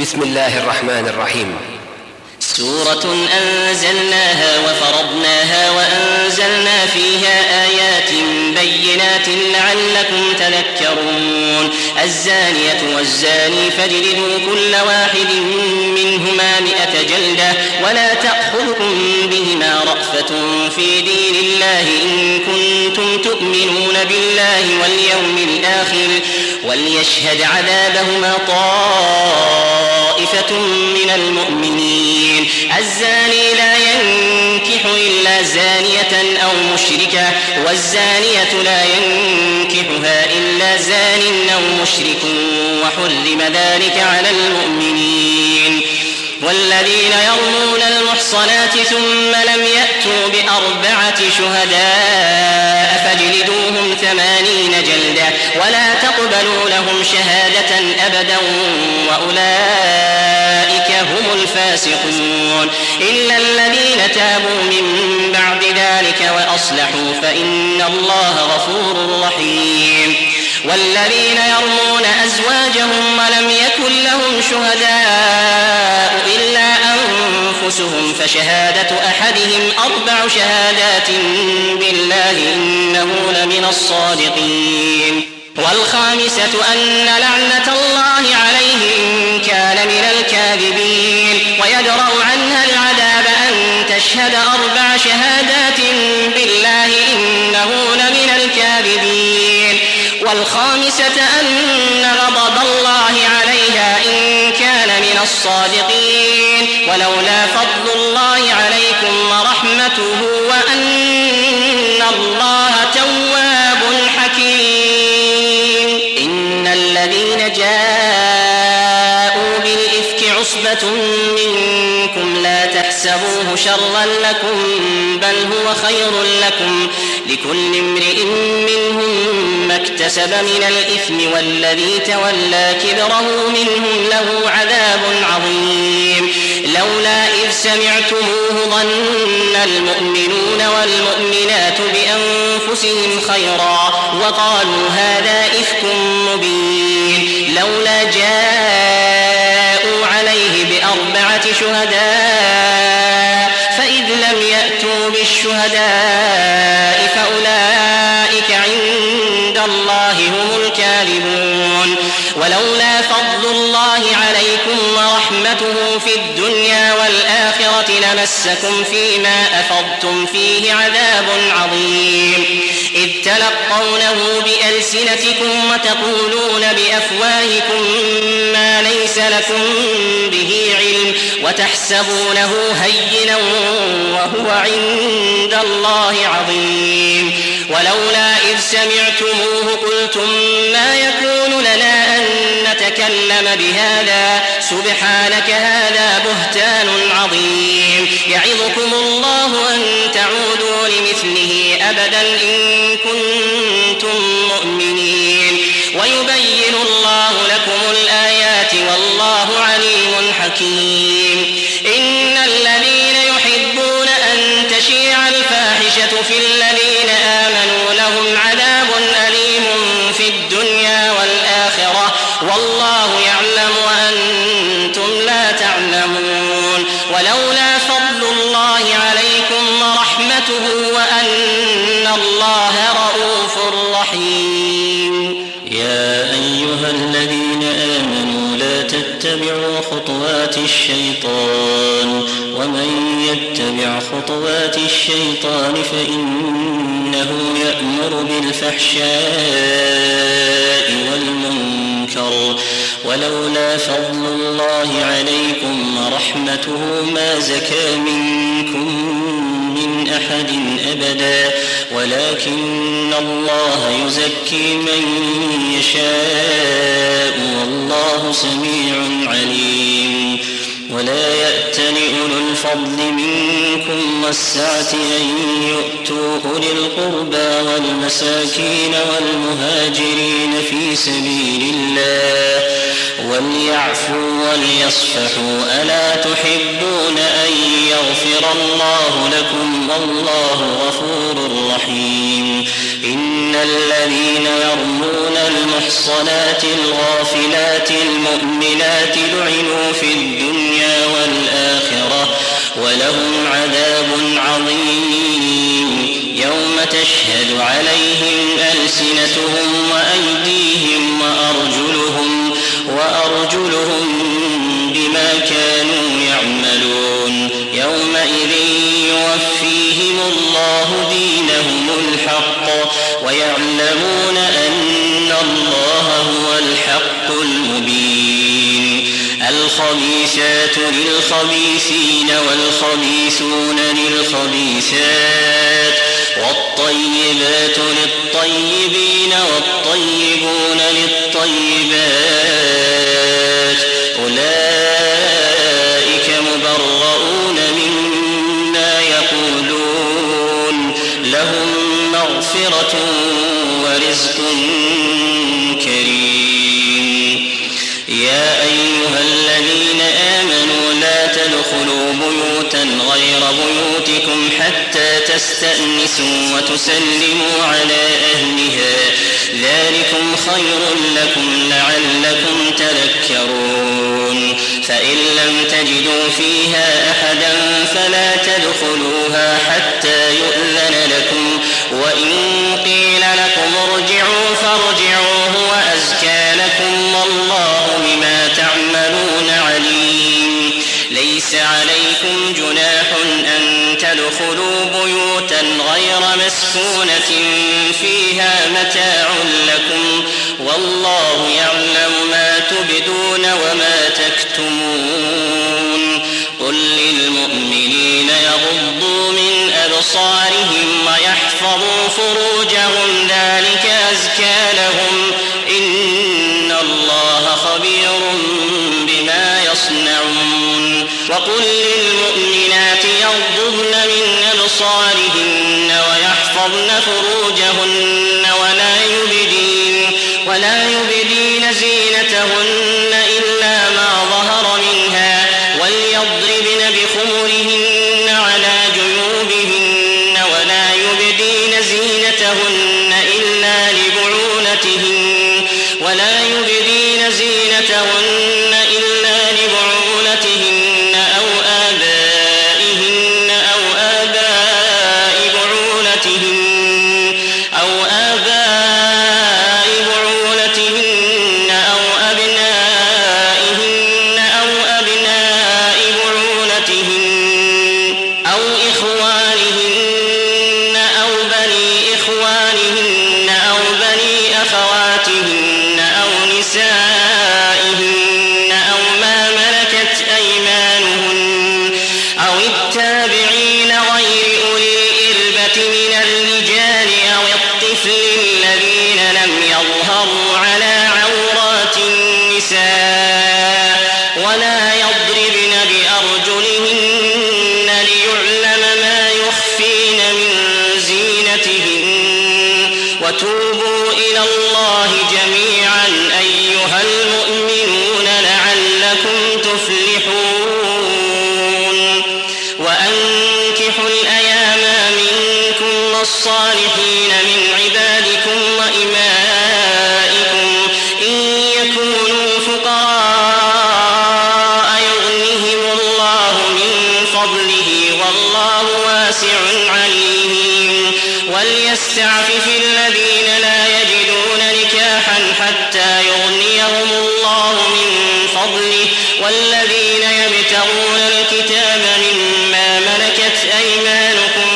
بسم الله الرحمن الرحيم. سورة أنزلناها وفرضناها وأنزلنا فيها آيات بينات لعلكم تذكرون. الزانية والزاني فاجلدوا كل واحد منهما 100 جلدة ولا تأخذكم بهما رأفة في دين الله إن كنتم تؤمنون بالله واليوم الآخر وليشهد عذابهما طائفة من المؤمنين. الزاني لا ينكح إلا زانية أو مشركة والزانية لا ينكحها إلا زان أو مشرك وحرم ذلك على المؤمنين. والذين يرمون المحصنات ثم لم يأتوا ب4 شهداء فاجلدوهم 80 جلدة ولا تقبلوا لهم شهادة أبدا وأولئك هم الفاسقون. إلا الذين تابوا من بعد ذلك وأصلحوا فإن الله غفور رحيم. والذين يرمون أزواجهم ولم يكن لهم شهداء إلا أنفسهم فشهادة أحدهم 4 شهادات بالله إنه لمن الصادقين. والخامسة أن لعنة الله عليه إن كان من الكاذبين. ويدرأ عنها العذاب أن تشهد 4 شهادات بالله إنه لمن الكاذبين. والخامسة أن غضب الله عليها إن كان من الصادقين. ولولا فضل الله عليكم ورحمته وأن الله تواب حكيم. إن الذين جاءوا بالإفك عصبة منكم لا تحسبوه شرا لكم بل هو خير لكم لكل امرئ منهم ما اكتسب من الإثم والذي تولى كبره منهم له عذاب عظيم. لولا إذ سمعتموه ظن المؤمنون والمؤمنات بأنفسهم خيرا وقالوا هذا إفك مبين. لولا جاءوا عليه ب4 شهداء فإذ لم يأتوا بالشهداء فأولئك عند الله هم الكاذبون. ولولا فضل الله عليكم ورحمته في الدنيا والآخرة لمسكم فيما أفضتم فيه عذاب عظيم. إذ تلقونه بألسنتكم وتقولون بأفواهكم ما ليس لكم به علم وتحسبونه هينا وهو عند الله عظيم. ولولا إذ سمعتموه قلتم ما يكون لنا أن نتكلم بهذا سبحانك هذا بهتان عظيم. يعظكم الله أن تعودوا لمثله أبدا إن كنتم مؤمنين. ويبين الله لكم الآيات والله عليم حكيم. إن الذين يحبون أن تشيع الفاحشة في الذين آمنوا لهم عذاب أليم في الدنيا والآخرة والله يعلم وأنتم لا تعلمون. ولولا فضل الله عليكم ورحمته وأن الله رؤوف رحيم. يا أيها الذين آمنوا لا تتبعوا خطوات الشيطان ومن يتبع خطوات الشيطان فإنه يأمر بالفحشاء والمنكر. ولولا فضل الله عليكم ورحمته ما زكى منكم من أحد أبدا ولكن الله يزكي من يشاء والله سميع عليم. ولا يأتل أولو الفضل منكم والسعة أن يؤتوا أولي القربى والمساكين والمهاجرين في سبيل الله وليعفوا وليصفحوا ألا تحبون أن يغفر الله لكم والله غفور رحيم. إن الذين يرمون المحصنات الغافلات المؤمنات لعنوا في الدنيا والآخرة ولهم عذاب عظيم يوم تشهد عليهم ألسنتهم وأيديهم وأرجلهم بما كانوا يعملون يومئذ يوفيهم الله دينهم الحق ويعلمون أن الله هو الحق المبين الخبيثات للخبيثين والخبيثون للخبيثات والطيبات للطيبين والطيبون للطيبات أولئك مبرؤون مما يقولون لهم مغفرة ورزق كريم يا أيها الذين آمنوا لا تدخلوا بيوتا غير بيوتكم حتى تستأنسوا وتسلموا على أهلها ذلكم خير لكم لعلكم تذكرون فإن لم تجدوا فيها أحدا فلا تدخلوها حتى يؤذن لكم وإن قيل لكم ارجعوا فارجعوا هو أزكى لكم والله بما تعملون عليم ليس عليكم جناح أن تدخلوا بيوتا غير مسكونة فيها متاع لكم والله يعلم ما تبدون وما تكتمون قل للمؤمنين يغضوا من أبصارهم ويحفظوا فروجهم ذلك أزكى لهم إن الله خبير بما يصنعون وقل للمؤمنات يغضضن من أبصارهن ويحفظن فروجهن ولا يبدين زينتهن إلا ما ظهر منها وليضربن بخمرهن على جيوبهن ولا يبدين زينتهن إلا لبعولتهن أو آبائهن أو آباء بعولتهن أو أبنائهن أو أبناء بعولتهن أو إخوانهن أو بني إخوانهن أو بني أخواتهن أو نسائهن أو ما ملكت أيمانهن أو التابعين غير أولي الإربة من الرجال أو الطفل الذين لم يظهروا على عورات النساء ولا يضربن بأرجلهن ليعلم ما يخفين من زينتهن وتوبوا إلى الله جميعا أيها المؤمنون لعلكم تفلحون وأنكحوا الأيام منكم والصالحين من عبادكم وإمائكم إن يكونوا فقراء يغنهم الله من فضله والله واسع عليم وليستعفف الذين لا يجدون نكاحا حتى يغنيهم الله من فضله والذين يبتغون الكتاب مما ملكت أيمانكم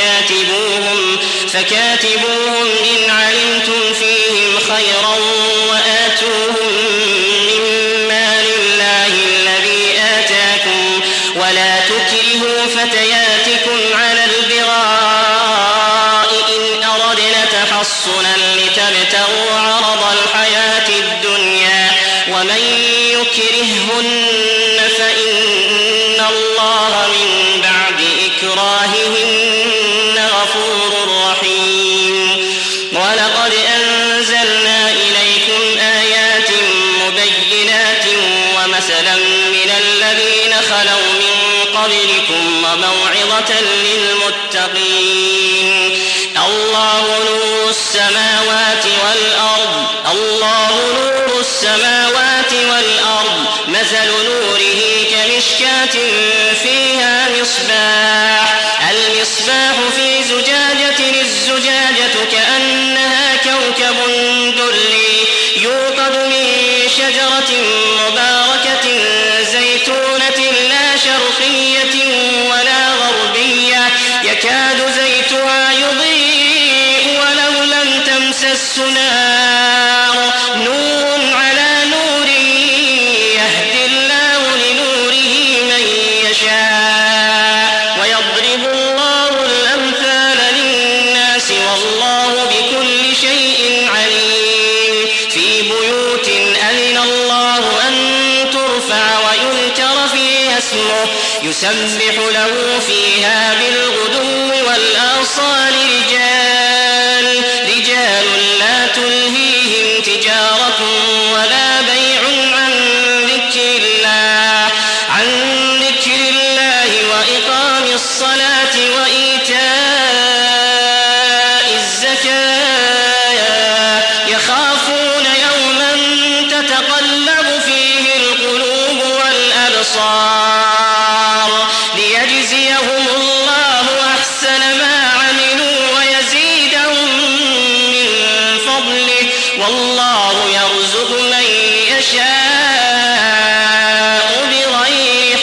فكاتبوهم إن علمتم فيهم خيرا وآتوهم مما لله الذي آتاكم ولا تكرهوا فتياتكم على البغاء إن أردنا تحصنا لتبتغوا عرض الحياة الدنيا ومن يكرههن فإن الله من بعد إكراههن غفور رحيم ولقد أنزلنا إليكم آيات مبينات ومثلا من الذين خلوا من قبلكم وموعظة للمتقين الله نور السماوات والأرض مثل نوره كمشكاة فيها مصباح، المصباح في زجاجة، الزجاجة كأنها كوكب دري يوقد من شجرة مباركة زيتونة لا شرقية ولا غربية يكاد زيتها يضيء ولو لم تمسسه نار، نور على نور يهدي الله لنوره من يشاء ويضرب الله الأمثال للناس والله بكل شيء عليم. في بيوت أذن الله أن ترفع ويذكر فيها اسمه يسبح له فيها بالغدو والآصال رجال لا تلهيهم تجارة ولا بيع عن ذكر الله وإقام الصلاة وإيتاء الزكاة يخافون يوما تتقلب فيه القلوب والأبصار ليجزيهم الله أحسن ما عملوا ويزيدهم من فضله والله يرزق من يشاء بغير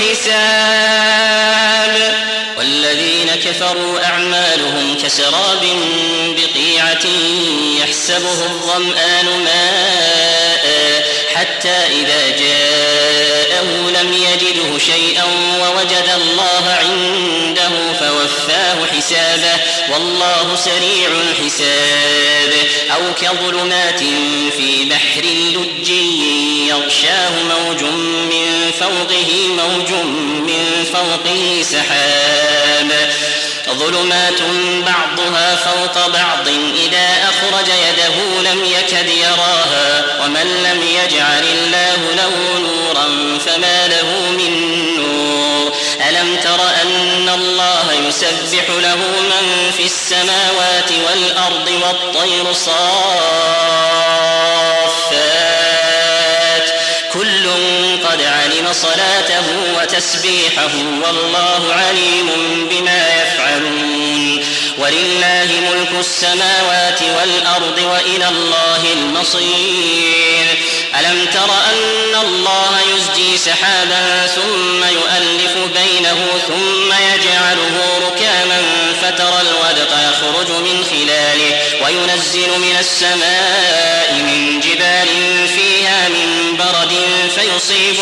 حساب. والذين كفروا أعمالهم كسراب بقيعة يحسبه الظمآن ماء حتى إذا جاءه لم يجده شيئا ووجد الله عنده فوفاه حسابه والله سريع الحساب. أو كظلمات في بحر لجي يغشاه موج من فوقه سحاب ظلمات بعضها فوق بعض إذا أخرج يده لم يكد يراها ومن لم يجعل الله له نورا فما له من نور. ألم تر أن الله يسبح له من في السماوات والأرض والطير صافات كل قد علم صلاته وتسبيحه والله عليم بما يفعلون. ولله ملك السماوات والأرض وإلى الله المصير. ألم تر أن الله يزجي سحابا ثم يؤلف بينه ثم يجعله ركاما فترى الودق يخرج من خلاله وينزل من السماء من جبال فيها من برد فيصيب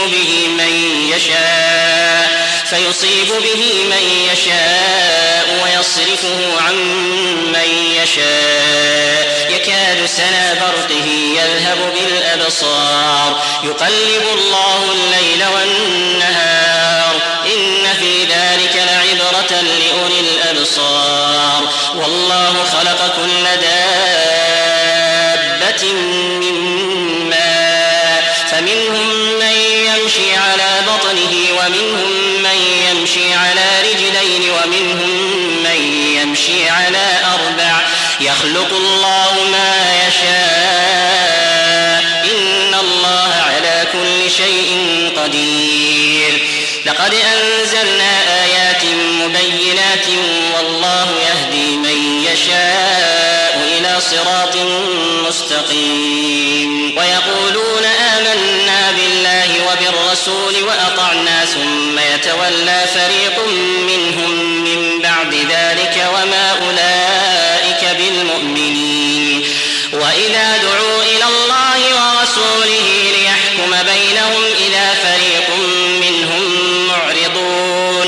به من يشاء ويصرفه عن من يشاء يكاد سنا برقه يذهب بالأبصار يقلب الله الليل والنهار إن في ذلك لعبرة لأولي الأبصار. والله خلق كل دابة من ماء فمنهم من يمشي على بطنه ومنهم من يمشي على رجلين ومنهم من يمشي على أربع يخلق الله ما يشاء إن الله على كل شيء قدير. لقد أنزلنا آيات مبينات والله يهدي من يشاء إلى صراط مستقيم. ويقولون آمنا بالله وبالرسول وأطعنا ثم يتولى فريق منهم من بعد ذلك وما أولئك بالمؤمنين. وإذا دعوا إلى الله ورسوله ليحكم بينهم إذا فريق منهم معرضون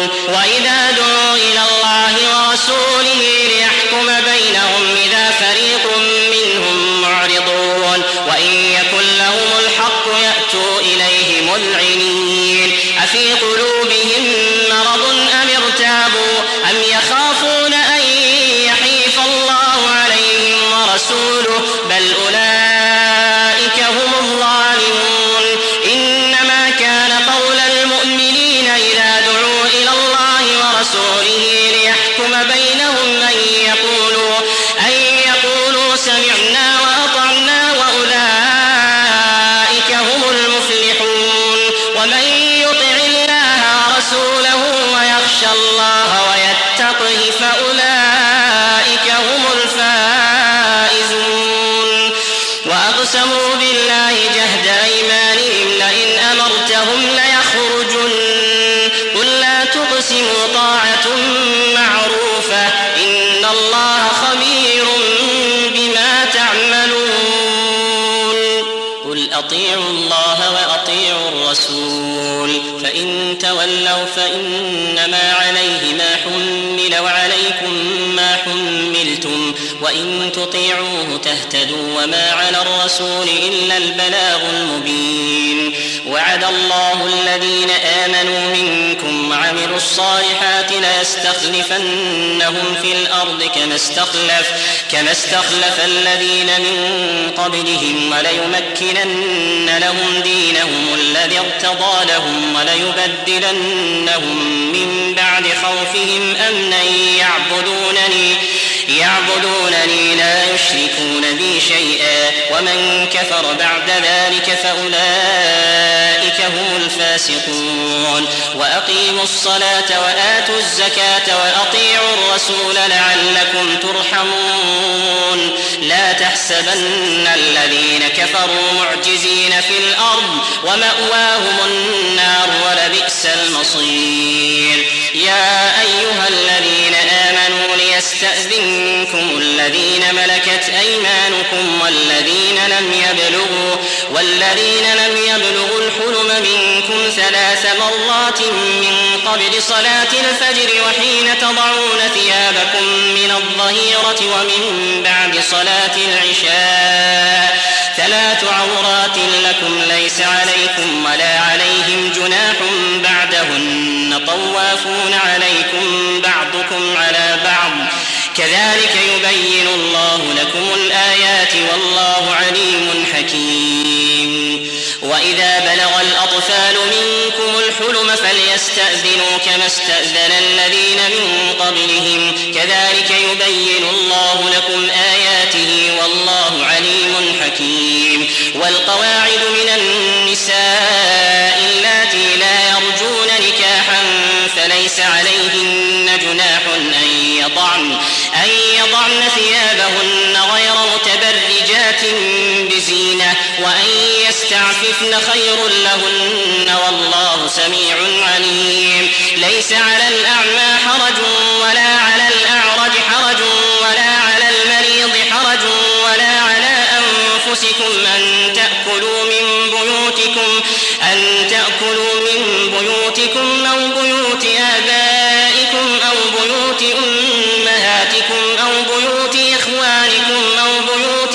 وإن يكن لهم الحق يأتوا إليه مذعنين. أفي قلوبهم مرض أم ارتابوا أم يخافون أن يحيف الله عليهم ورسوله بل أولئك فإن تولوا فإنما عليه ما حمل وعليكم ما حملتم وإن تطيعوه تهتدوا وما على الرسول إلا البلاغ المبين. وعد الله الذين آمنوا منكم وعملوا الصالحات ليستخلفنهم في الأرض كما استخلف الذين من قبلهم وليمكنن لهم دينهم الذي ارتضى لهم وليبدلنهم من بعد خوفهم أمنا يعبدونني لا يشركون بي شيئا ومن كفر بعد ذلك فأولئك هم الفاسقون. وأقيموا الصلاة وآتوا الزكاة وأطيعوا الرسول لعلكم ترحمون. لا تحسبن الذين كفروا معجزين في الأرض ومأواهم النار ولبئس المصير. يا أيها الذين آمنوا ليستأذنكم الذين ملكت أيمانكم والذين لم يبلغوا الحلم منكم 3 مرات من قبل صلاة الفجر وحين تضعون ثيابكم من الظهيرة ومن بعد صلاة العشاء 3 عورات لكم ليس عليكم ولا عليهم جناح بعدهن طوافون عليكم بعضكم على بعض كذلك يبين الله لكم الآيات والله عليم حكيم. وإذا بلغ الأطفال منكم الحلم فليستأذنوا كما استأذن الذين من قبلهم كذلك يبين الله لكم آياته والله عليم حكيم. والقواعد من النساء اللاتي لا يرجون نكاحا فليس عليهن جناح أن يضعن ثيابهن غير متبرجات بزينة وأن يستعففن خير لهن والله سميع عليم. ليس على الأعمى حرج ولا على الأعرج حرج ولا على المريض حرج ولا على أنفسكم أن تأكلوا من بيوتكم أو بيوت آبائكم أو بيوت أمهاتكم أو بيوت إخوانكم أو بيوت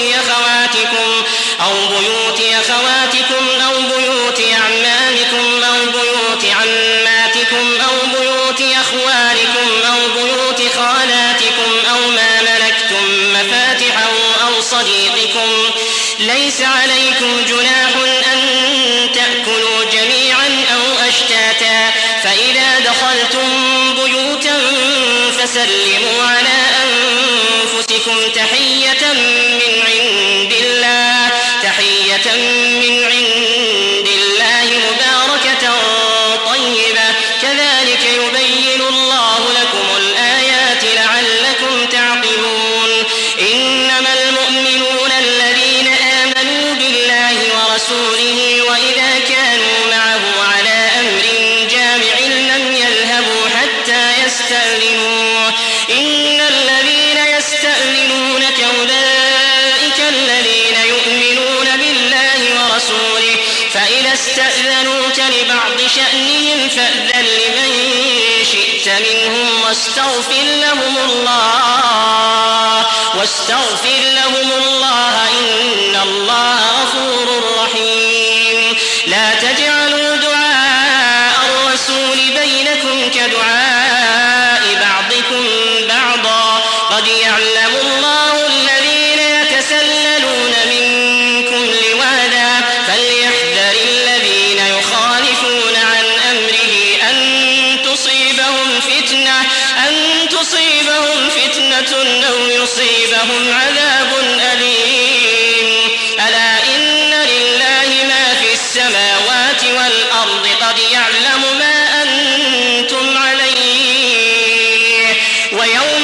أخواتكم أو بيوت أعمامكم أو بيوت عماتكم أو بيوت أخوالكم أو بيوت خالاتكم أو ما ملكتم مفاتحه أو صديقكم. ليس عليكم جناح أن تأكلوا جميعا أو أشتاتا فإذا دخلتم بيوتا فسلموا على أنفسكم تحية من عند الله مباركة طيبة كذلك يبين الله لكم الآيات لعلكم تعقلون. إنما المؤمنون الذين آمنوا بالله ورسوله وإذا كانوا معه على أمر جامع لم يذهبوا حتى يستأذنوه. إن الذين يستأذنونك أولئك الذين يؤمنون بالله ورسوله فإذا استأذنوك لبعض شأنهم فأذن لمن شئت منهم واستغفر لهم الله إن الله غفور رحيم. لا تجعلوا دعاء الرسول بينكم كدعاء بعضكم بعضا قد يعلم الله الذين يتسللون منكم لواذا فليحذر الذين يخالفون عن أمره أن تصيبهم فتنة أو يصيبهم عذاب أليم. ألا إن لله ما في السماوات والأرض قد يعلم ما أنتم عليه ويوم